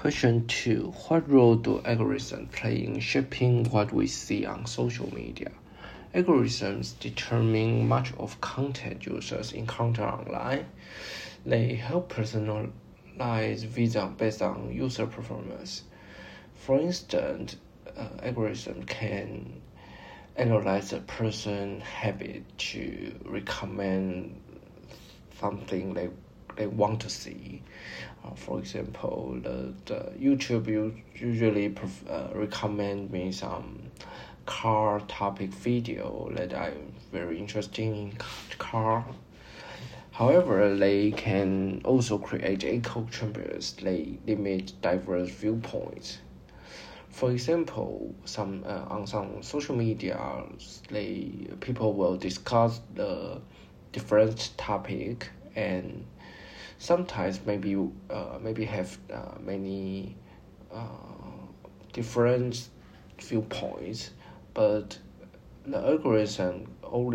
Question 2. What role do algorithms play in shaping what we see on social media? Algorithms determine much of content users encounter online. They help personalize videos based on user performance. For instance, algorithms can analyze a person's habit to recommend something they want to see. For example, the YouTube usually recommend me some car topic video that I'm very interested in car. However, they can also create echo chambers. They limit diverse viewpoints. For example, on some social media, people will discuss the different topic and sometimes maybe have many different viewpoints, but the algorithm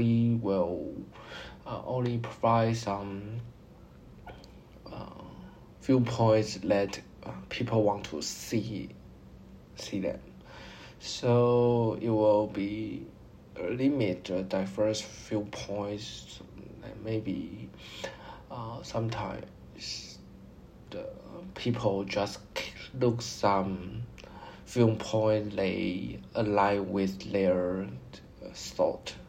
only provide some viewpoints that people want to see them. So it will be limit the diverse viewpoints. Maybe sometimes the people just look some viewpoint they align with their thought.